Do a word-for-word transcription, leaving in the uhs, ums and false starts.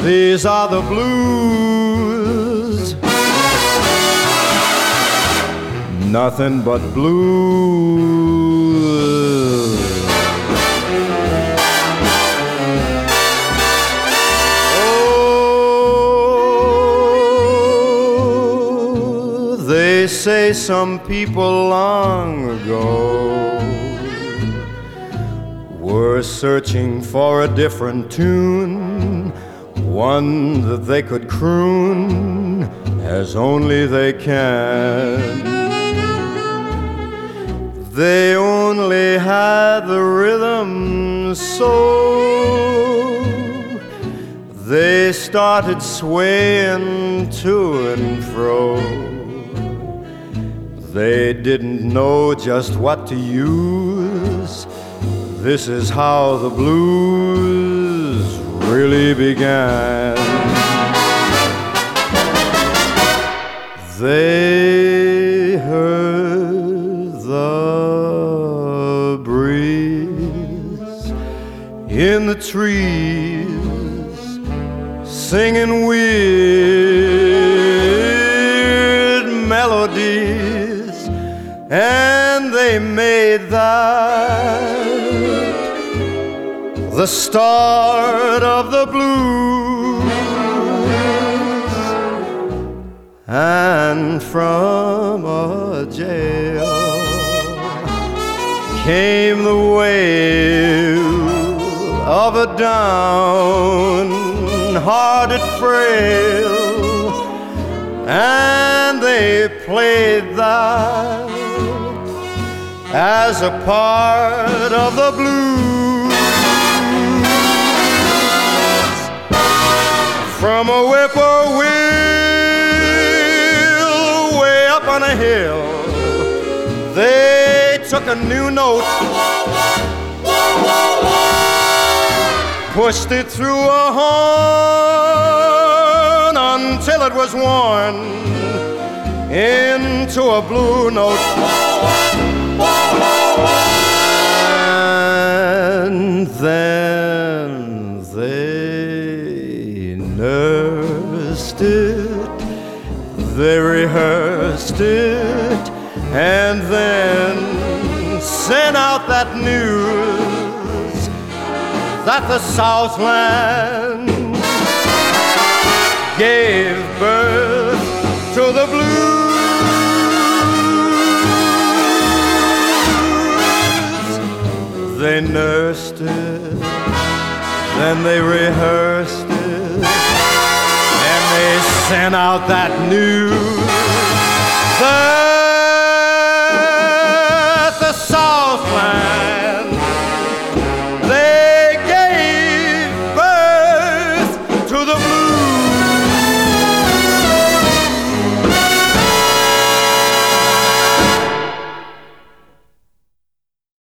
These are the blues, nothing but blues. Oh, they say some people long ago were searching for a different tune, one that they could croon as only they can. They only had the rhythm, so they started swaying to and fro. They didn't know just what to use. This is how the blues really began. They heard the breeze in the trees singing weird melodies, and they made that the start of the blues. And from a jail came the wail of a downhearted frail, and they played that as a part of the blues. From a whippoorwill way up on a hill, they took a new note, pushed it through a horn until it was worn into a blue note. And then they nursed it, they rehearsed it, and then sent out that news that the Southland gave birth to the blues. They nursed it, then they rehearsed it, and they sent out that news. The